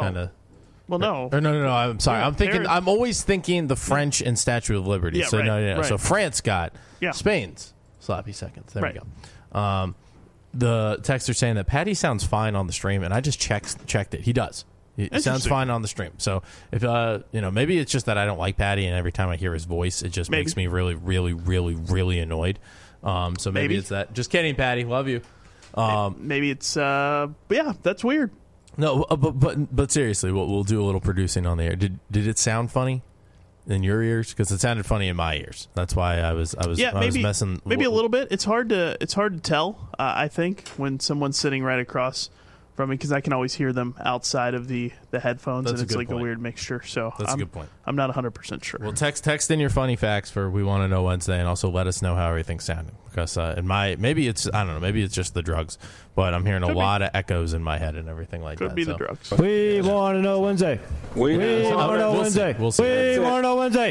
B: no.
C: No, I'm sorry.
B: Yeah,
C: I'm always thinking the French and Statue of Liberty.
B: Yeah,
C: so
B: right.
C: So France got Spain's sloppy seconds. There we go. The texter saying that Patty sounds fine on the stream, and I just checked it. He does. He sounds fine on the stream. So if maybe it's just that I don't like Patty, and every time I hear his voice, it just makes me really, really, really, really annoyed. So maybe it's that. Just kidding, Patty. Love you.
B: Maybe it's that's weird.
C: No, but seriously, we'll do a little producing on the air. Did it sound funny in your ears? Because it sounded funny in my ears. That's why I was messing.
B: Maybe a little bit. It's hard to tell. I think when someone's sitting right across from me, because I can always hear them outside of the headphones, and it's like a weird mixture. So
C: that's a good point.
B: I'm not 100% sure.
C: Well, text in your funny facts for We Want to Know Wednesday, and also let us know how everything's sounding. Because maybe it's just the drugs, but I'm hearing a lot of echoes in my head and everything like that.
B: Could be the drugs.
G: We Want to Know Wednesday. We Want to Know Wednesday.
C: We'll see.
G: We Want to Know Wednesday.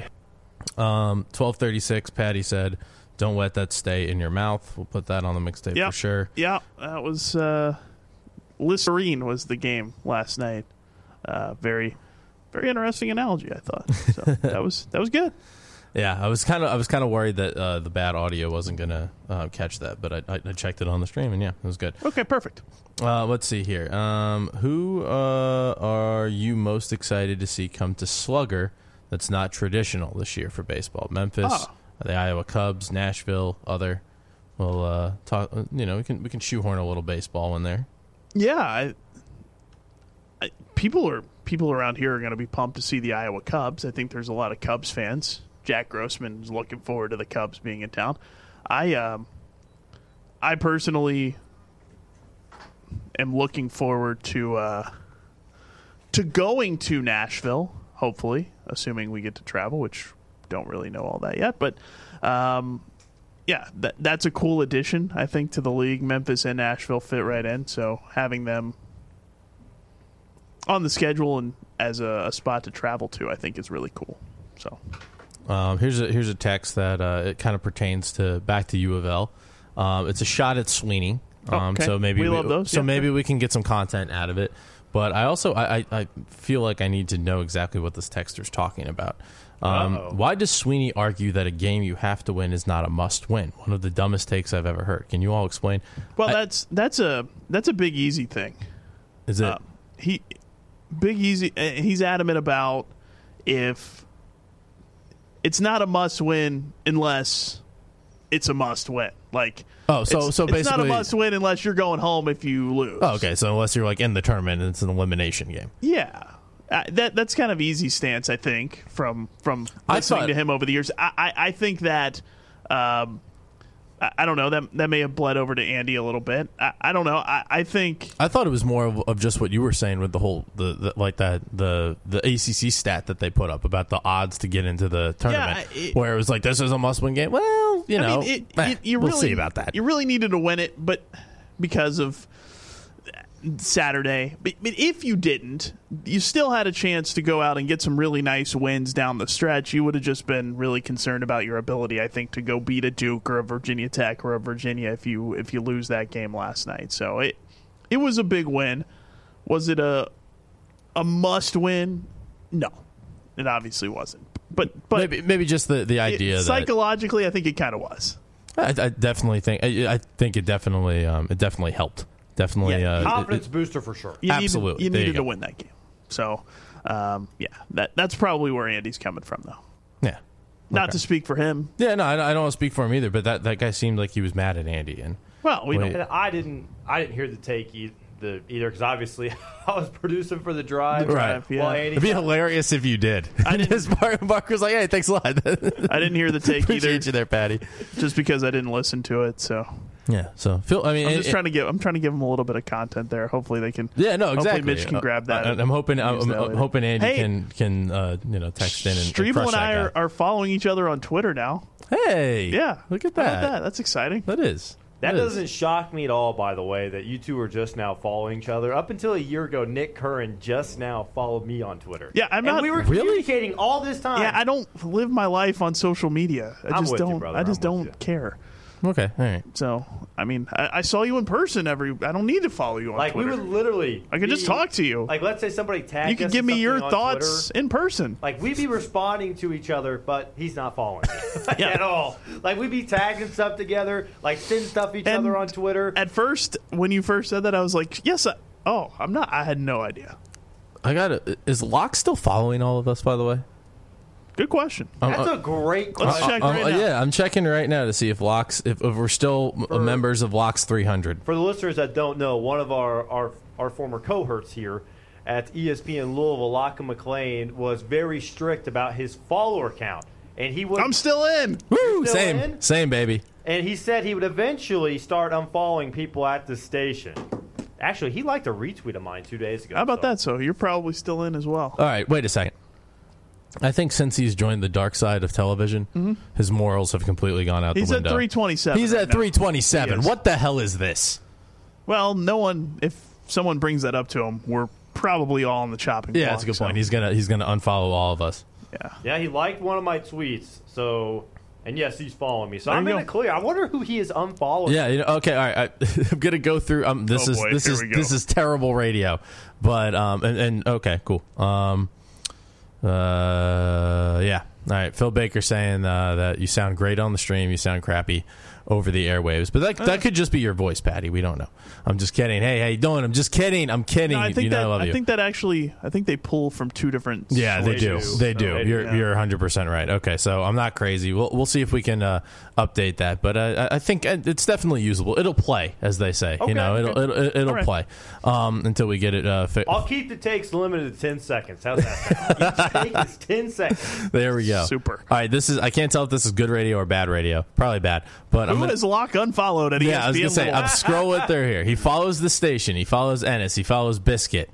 C: 12:36. Patty said, "Don't let that stay in your mouth." We'll put that on the mixtape for sure.
B: Yeah, that was. Listerine was the game last night. Very, very interesting analogy, I thought. So that was good.
C: Yeah, I was kind of worried that the bad audio wasn't gonna catch that, but I checked it on the stream, and it was good.
B: Okay, perfect.
C: Let's see here. Who are you most excited to see come to Slugger? That's not traditional this year for baseball. Memphis, the Iowa Cubs, Nashville, other. We'll talk. We can shoehorn a little baseball in there.
B: Yeah, people around here are going to be pumped to see the Iowa Cubs. I think there's a lot of Cubs fans Jack Grossman is looking forward to the Cubs being in town. I personally am looking forward to going to Nashville, hopefully, assuming we get to travel, which don't really know all that yet. But, that's a cool addition, I think, to the league. Memphis and Nashville fit right in, so having them on the schedule and as a spot to travel to, I think is really cool. So,
C: here's a text that it kind of pertains to back to U of L. It's a shot at Sweeney.
B: Okay.
C: So maybe
B: we love those.
C: So maybe we can get some content out of it. But I also I feel like I need to know exactly what this texter's talking about. Why does Sweeney argue that a game you have to win is not a must win? One of the dumbest takes I've ever heard. Can you all explain?
B: Well, that's a Big Easy thing.
C: Is it?
B: Big Easy. He's adamant about if it's not a must win unless it's a must win. Like,
C: so basically,
B: it's not a must win unless you're going home if you lose.
C: Oh, okay, so unless you're like in the tournament, it's an elimination game.
B: Yeah, that's kind of easy stance, I think, from listening to him over the years. I think that I don't know, that may have bled over to Andy a little bit. I don't know. I think
C: I thought it was more of just what you were saying with the whole the ACC stat that they put up about the odds to get into the tournament, where it was like, this is a must-win game. Well, we'll see about that.
B: You really needed to win it, but because of Saturday. But if you didn't, you still had a chance to go out and get some really nice wins down the stretch. You would have just been really concerned about your ability, I think, to go beat a Duke or a Virginia Tech or a Virginia if you lose that game last night. So it was a big win. Was it a must win? No, it obviously wasn't. But
C: maybe just the idea that
B: psychologically, I think it kind of was.
C: I definitely think it definitely helped. Definitely,
D: confidence booster for sure.
C: Absolutely,
B: you needed to win that game. So, that's probably where Andy's coming from, though.
C: Yeah,
B: not to speak for him.
C: Yeah, no, I don't want to speak for him either. But that guy seemed like he was mad at Andy, and
D: I didn't hear the take either because obviously I was producing for the drive.
C: Right.
B: Yeah.
C: It'd be hilarious if you did. Mark was like, "Hey, thanks a lot."
B: I didn't hear the take either.
C: Appreciate you there, Patty.
B: Just because I didn't listen to it, so.
C: Yeah, so Phil, I mean,
B: I'm trying to give them a little bit of content there. Hopefully they can.
C: Yeah, no, exactly.
B: Hopefully Mitch can grab that.
C: I'm hoping Andy can text in and
B: Streeble and I are following each other on Twitter now.
C: Hey,
B: yeah,
C: look at that.
B: That's exciting.
C: That is.
D: That doesn't shock me at all, by the way, that you two are just now following each other. Up until a year ago, Nick Curran just now followed me on Twitter.
B: Yeah,
D: we were communicating all this time.
B: Yeah, I don't live my life on social media. I just don't care.
C: Okay, all right.
B: So, I mean, I saw you in person I don't need to follow you on Twitter.
D: We would literally...
B: I could just talk to you.
D: Like, let's say somebody tagged us.
B: You could give me your thoughts
D: Twitter.
B: In person.
D: Like, we'd be responding to each other, but he's not following me at all. Like, we'd be tagging stuff together, like, send stuff each other on Twitter.
B: At first, when you first said that, I was like, yes, I'm not. I had no idea.
C: Is Locke still following all of us, by the way?
B: Good question.
D: That's a great question.
B: Let's check right now.
C: Yeah, I'm checking right now to see if we're still members of Locks 300.
D: For the listeners that don't know, one of our former cohorts here at ESPN Louisville, Locke McLean, was very strict about his follower count, and he would.
B: I'm still in.
C: Woo! Same, baby.
D: And he said he would eventually start unfollowing people at the station. Actually, he liked a retweet of mine 2 days ago.
B: How about that? So you're probably still in as well.
C: All right, wait a second. I think since he's joined the dark side of television, his morals have completely gone out the window.
B: He's at 327.
C: He's at 327. What the hell is this?
B: Well, no one. If someone brings that up to him, we're probably all on the chopping block.
C: Yeah, that's a good point. He's gonna unfollow all of us.
D: Yeah, he liked one of my tweets. So, and yes, he's following me. So I'm in the clear. I wonder who he is unfollowing.
C: Yeah. Okay. All right. I'm gonna go through. This is terrible radio. But okay, cool. Yeah. All right. Phil Baker saying that you sound great on the stream. You sound crappy over the airwaves. But that could just be your voice, Patty. We don't know. I'm just kidding. Hey, how you doing? I'm just kidding. I'm kidding.
B: No, I think that actually, I think they pull from two different.
C: Yeah, they do. They do. You're 100% right. Okay, so I'm not crazy. We'll see if we can update that. But I think it's definitely usable. It'll play, as they say.
D: Okay,
C: it'll play until we get it.
D: I'll keep the takes limited to 10 seconds. How's that sound? Each take is 10 seconds.
C: There we go. go.
B: Super.
C: All right, I can't tell if this is good radio or bad radio. Probably bad. But
B: Who has Locke unfollowed at ESPN?
C: Yeah, I was going to say, I'm scrolling through here. He follows the station. He follows Ennis. He follows Biscuit.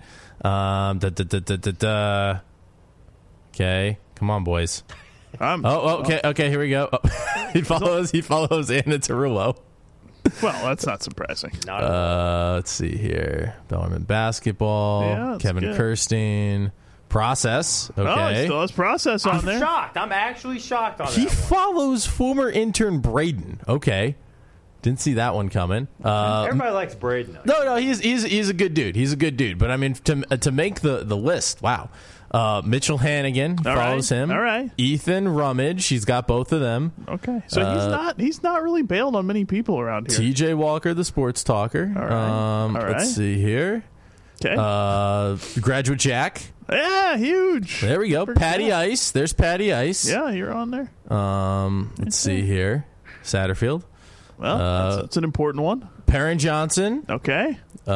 C: Okay. Come on, boys. Okay, here we go. He follows Anna Tarullo.
B: Well, that's not surprising.
C: Let's see here. Bellarmine basketball.
B: Yeah,
C: Kevin
B: good.
C: Kirstein. Process. Okay.
B: Oh, it still has Process on there.
D: I'm shocked. I'm actually shocked on that.
C: He follows former intern Braden. Okay. Didn't see that one coming.
D: Everybody likes Braden.
C: No, he's a good dude. He's a good dude. But I mean, to make the list, wow. Mitchell Hannigan follows him.
B: All right.
C: Ethan Rummage, he's got both of them.
B: Okay, so he's not really bailed on many people around here.
C: TJ Walker, the sports talker.
B: All right.
C: Let's see here.
B: Okay.
C: Graduate Jack.
B: Yeah, huge.
C: There we go. Patty Ice. There's Patty Ice.
B: Yeah, you're on there.
C: Let's see here. Satterfield.
B: Well, that's an important one.
C: Perrin Johnson.
B: Okay.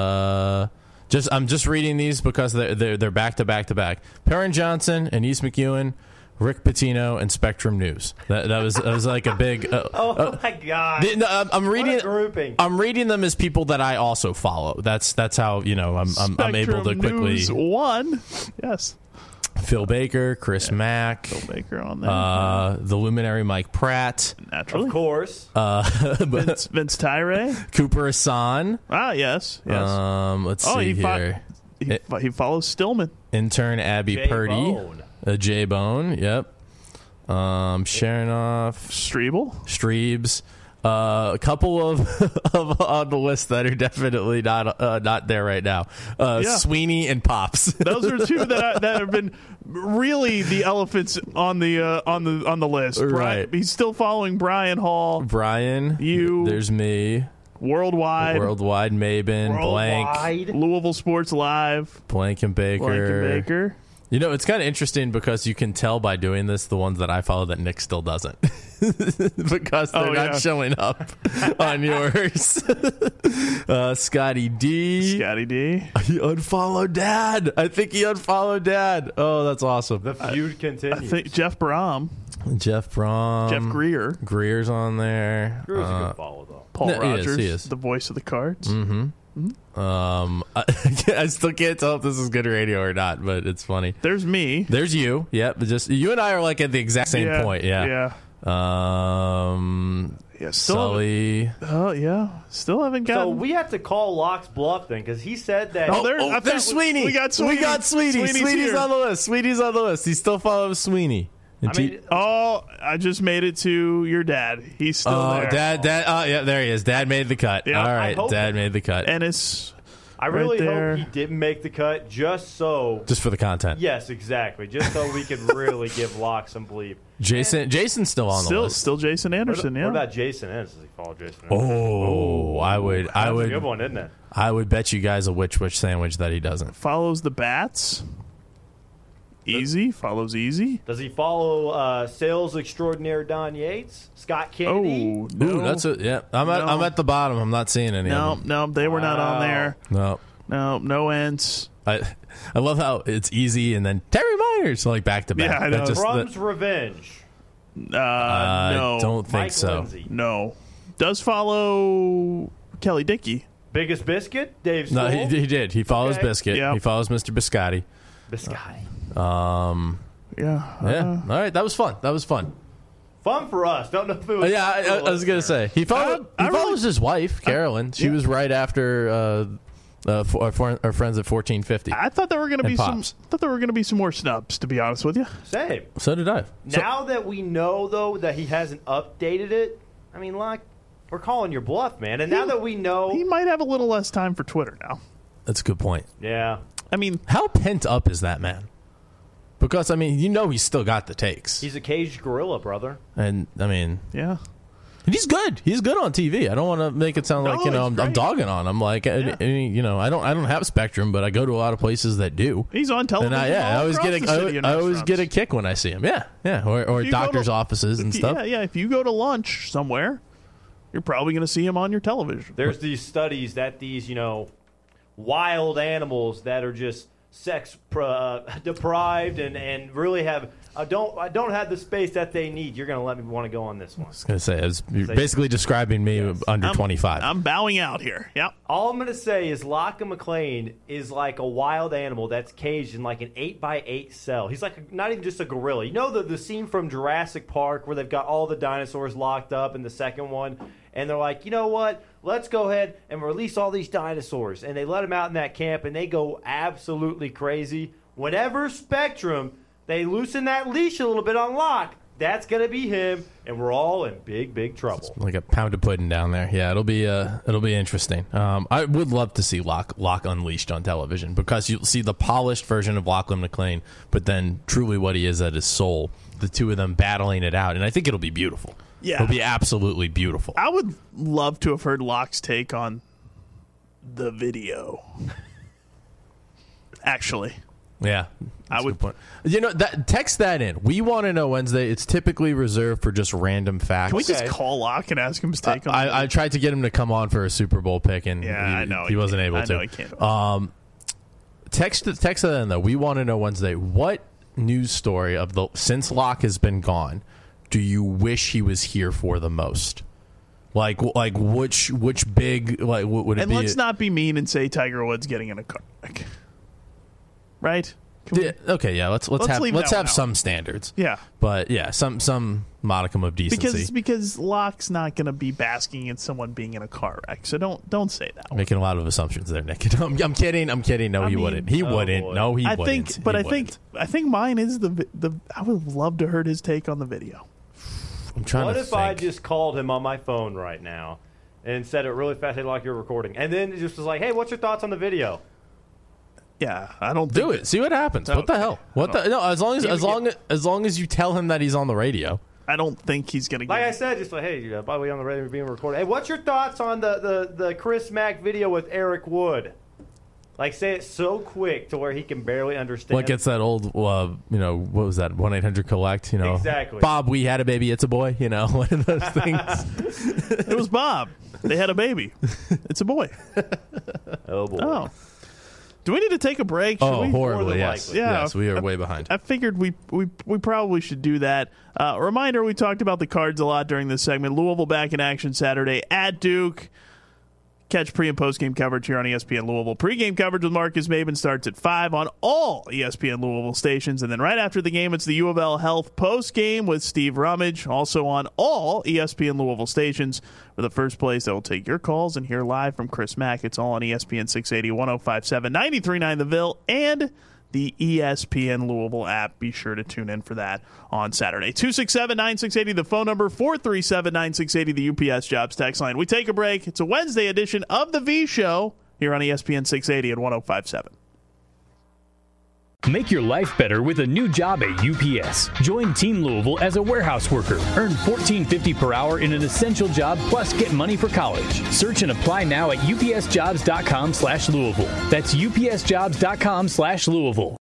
C: I'm just reading these because they're back to back to back. Perrin Johnson, Anise McEwen, Rick Pitino, and Spectrum News. That was like a big.
D: Oh my God!
C: I'm reading.
D: What a grouping.
C: I'm reading them as people that I also follow. That's how I'm able to quickly.
B: News 1. Yes.
C: Phil Baker, Chris Mack,
B: Phil Baker on there.
C: The luminary Mike Pratt,
B: Naturally.
D: Of course.
B: Vince Tyre.
C: Cooper Hassan.
B: Ah, yes.
C: Let's see here.
B: He follows Stillman.
C: Intern Abby Purdy. J Bone. Yep. Sharonoff. Streebs. A couple of on the list that are definitely not there right now. Sweeney and Pops.
B: Those are two that have been really the elephants on the list.
C: Right.
B: He's still following Brian Hall.
C: Brian.
B: You.
C: There's me.
B: Worldwide.
C: Mabin. Blank.
B: Louisville Sports Live.
C: Blank and Baker. You know, it's kind of interesting because you can tell by doing this the ones that I follow that Nick still doesn't. Because they're not showing up on yours. Scotty D. He unfollowed Dad. I think he unfollowed Dad. Oh, that's awesome.
D: The feud continues.
B: I think Jeff Brom.
C: Jeff Greer. Greer's on there.
D: Greer's a good follow, though.
B: Paul Rogers,
C: he is.
B: The voice of the Cards.
C: Mm-hmm. I still can't tell if this is good radio or not, but it's funny.
B: There's me.
C: There's you. Yep. Just you and I are like at the exact same point. Yeah. Sully.
B: Oh yeah. Still haven't gotten.
D: So we have to call Locke's bluff then because he said that.
C: There's Sweeney. We got Sweeney. Sweeney's on the list. Sweeney's on the list. He still follows Sweeney.
B: I just made it to your dad. He's still there.
C: Dad. Oh, yeah, there he is. Dad made the cut.
B: Yeah,
C: all right, Dad made the cut.
B: Ennis.
D: I really hope he didn't make the cut just for
C: the content.
D: Yes, exactly. Just so we could really give Locke some bleep.
C: Jason's still on the list.
B: Still Jason Anderson.
D: What about Jason Ennis? Does he follow Jason Ennis?
C: Oh, I would.
D: That's a good one, isn't it?
C: I would bet you guys a which sandwich that he doesn't.
B: Follows the Bats. Follows Easy.
D: Does he follow sales extraordinaire Don Yates? Scott Kennedy?
B: Oh, no.
C: Ooh, that's it. Yeah, I'm at the bottom. I'm not seeing any of them.
B: No, they were not on there. No ends.
C: I love how it's Easy and then Terry Myers like back to back.
B: Yeah, I know.
D: Brum's Revenge.
B: No.
C: I don't think
D: Mike
C: so.
D: Lindsay.
B: No. Does follow Kelly Dickey.
D: Biggest Biscuit? Dave Stoll?
C: No, he did. He follows Biscuit.
B: Yep.
C: He follows Mr. Biscotti.
B: Yeah.
C: All right, that was fun.
D: Fun for us. Don't know if it was.
C: I was gonna say he follows his wife Carolyn. She was right after our friends at 1450.
B: I thought there were going to be some more snubs. To be honest with you,
D: same.
C: So did I.
D: Now that we know though that he hasn't updated it, I mean, like we're calling your bluff, man. And now that we know,
B: he might have a little less time for Twitter now.
C: That's a good point.
D: Yeah.
B: I mean,
C: how pent up is that man? Because, I mean, he's still got the takes.
D: He's a caged gorilla, brother.
C: And, I mean...
B: Yeah.
C: He's good. He's good on TV. I don't want to make it sound like, I'm dogging on him. Like, I don't have Spectrum, but I go to a lot of places that do.
B: He's on television. And
C: I always get a kick when I see him. Yeah. Or doctors' offices and stuff.
B: Yeah. If you go to lunch somewhere, you're probably going to see him on your television.
D: There's these studies that these, wild animals that are just sex deprived and really have don't have the space that they need, you're going to let me want to go on this one.
C: I was going to say, you're basically describing me under 25.
B: I'm bowing out here. Yep.
D: All I'm going to say is Locke McClain is like a wild animal that's caged in like an 8x8 cell. He's like not even just a gorilla. You know the scene from Jurassic Park where they've got all the dinosaurs locked up in the second one, and they're like, you know what? Let's go ahead and release all these dinosaurs. And they let them out in that camp, and they go absolutely crazy. Whenever Spectrum, they loosen that leash a little bit on Locke, that's going to be him, and we're all in big, big trouble.
C: It's like a pound of pudding down there. Yeah, it'll be interesting. I would love to see Locke unleashed on television, because you'll see the polished version of Lachlan McClain, but then truly what he is at his soul, the two of them battling it out, and I think it'll be beautiful.
B: Yeah.
C: It'll be absolutely beautiful.
B: I would love to have heard Locke's take on the video. Actually.
C: Yeah.
B: I would.
C: Text that in. We want to know Wednesday. It's typically reserved for just random facts.
B: Can we just call Locke and ask him his take on it?
C: I tried to get him to come on for a Super Bowl pick, and
B: I know
C: he wasn't able to.
B: I know he can't.
C: Text that in, though. We want to know Wednesday. What news story since Locke has been gone do you wish he was here for the most? Like which big would it be?
B: And let's not be mean and say Tiger Woods getting in a car wreck. Right?
C: Okay, yeah. Let's have some standards.
B: Yeah,
C: but yeah, some modicum of decency.
B: Because Locke's not going to be basking in someone being in a car wreck. So don't say that.
C: Making a lot of assumptions there, Nick. I'm kidding. No, he wouldn't. He wouldn't. No, he wouldn't.
B: I think mine is the. I would love to heard his take on the video.
C: I'm trying to think.
D: What if I just called him on my phone right now and said it really fast, like you're recording, and then it just was like, "Hey, what's your thoughts on the video?"
B: Yeah, I don't
C: do it. See what happens. What the hell? No, as long as you tell him that he's on the radio.
B: I don't think he's gonna.
D: Like I said, just like, hey, by the way, on the radio being recorded. Hey, what's your thoughts on the Chris Mack video with Eric Wood? Like, say it so quick to where he can barely understand.
C: What gets that old, what was that, 1-800-COLLECT,
D: Exactly.
C: Bob, we had a baby, it's a boy, one of those things.
B: It was Bob. They had a baby. It's a boy.
D: Oh, boy.
B: Oh. Do we need to take a break?
C: Horribly, yes.
B: Yeah,
C: yes, we are way behind.
B: I figured we probably should do that. A reminder, we talked about the Cards a lot during this segment. Louisville back in action Saturday at Duke. Catch pre- and post-game coverage here on ESPN Louisville. Pre-game coverage with Marcus Maben starts at 5 on all ESPN Louisville stations. And then right after the game, it's the U of L Health post-game with Steve Rummage, also on all ESPN Louisville stations. For the first place that will take your calls and hear live from Chris Mack. It's all on ESPN 680, 105.7, 93.9 The Ville, and the ESPN Louisville app. Be sure to tune in for that on Saturday. 267-9680, the phone number, 437-9680, the UPS Jobs text line. We take a break. It's a Wednesday edition of The V Show here on ESPN 680 and 105.7.
A: Make your life better with a new job at UPS. Join Team Louisville as a warehouse worker. Earn $14.50 per hour in an essential job, plus get money for college. Search and apply now at upsjobs.com/Louisville. That's upsjobs.com/Louisville.